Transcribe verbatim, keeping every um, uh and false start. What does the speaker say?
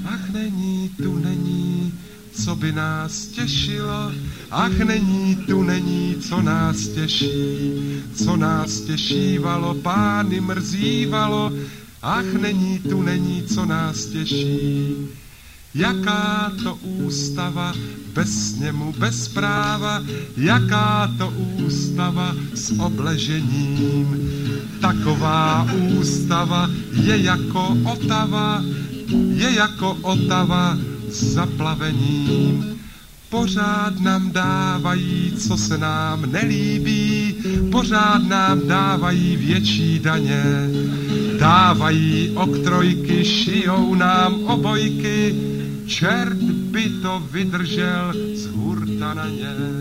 Ach, není, tu není, co by nás těšilo, ach, není, tu není, co nás těší, co nás těšívalo, pány mrzívalo, ach, není, tu není, co nás těší. Jaká to ústava, bez sněmu, bez práva, jaká to ústava s obležením. Taková ústava je jako Otava, je jako Otava s zaplavením. Pořád nám dávají, co se nám nelíbí, pořád nám dávají větší daně. Dávají oktrojky, šijou nám obojky, čert by to vydržel z hurta na ně.